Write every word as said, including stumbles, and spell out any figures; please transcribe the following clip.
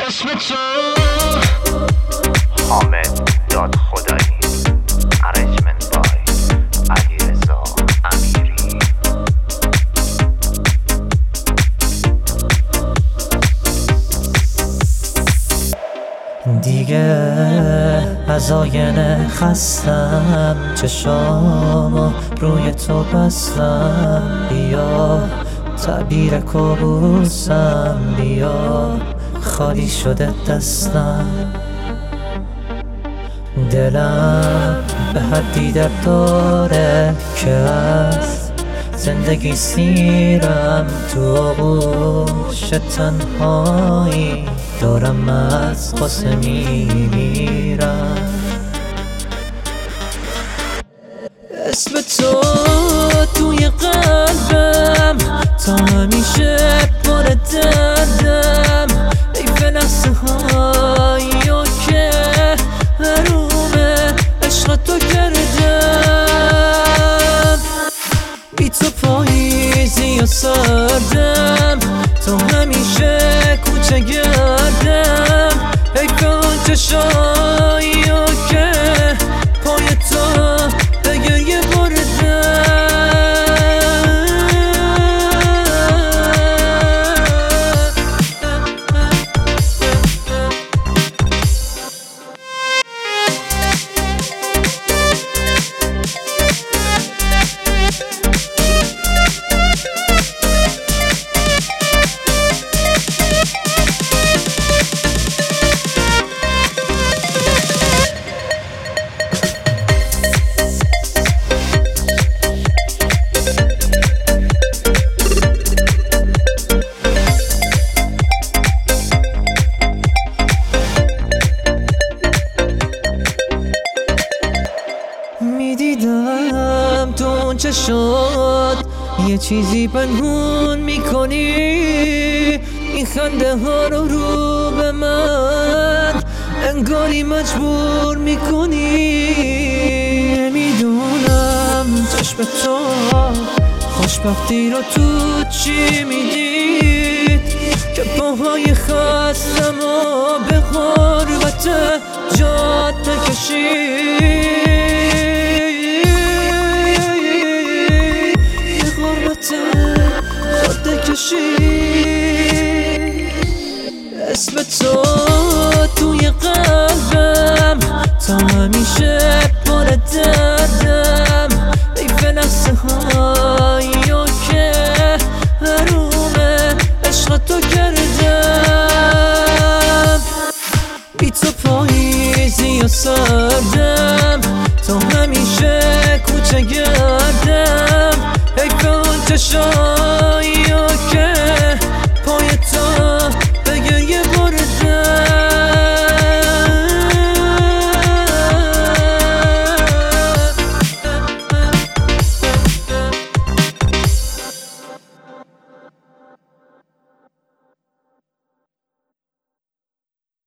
اسم تو حامد داد خدایی ارنجمنت بای علیرضا امیری. دیگه از آینه خستم، چشامو روی تو بستم. بیا تعبیر کابوسم، بیا خالی شده دستم. دلم به حدی درد داره که از زندگی سیرم، تو آغوش تنهایی دارم از قصه میمیرم. اسم تو توی قلبم تا همیشه پر دردم. ای فلسه هایی که حروم عشق تو کردم. بی تو پاییزی و سردم، تو همیشه کوچه گردم. ای کن چشایی که پای تو به گریه بردم. میدیدم تو اون چشات یه چیزی پنهون میکنی، این خنده ها رو رو به من انگاری مجبور میکنی. میدونم چشم تو خوشبختی رو تو چی میدید که پاهای خستم و به غربت جاده کشید. اسم تو توی قلبم تا همیشه پر دردم. ای فلسه هایی که حروم عشق تو کردم. بی تو پاییزی و سردم، تو همیشه کوچه گردم. ای کن چشم